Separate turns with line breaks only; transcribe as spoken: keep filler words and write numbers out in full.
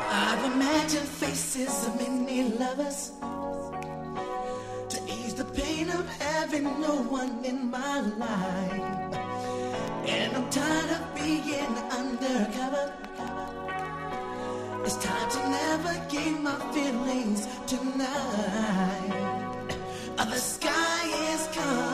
I've imagined faces of many lovers to ease the pain of having no one in my life. And I'm tired of being undercover. It's time to navigate my feelings tonight. Uh, The sky is calm.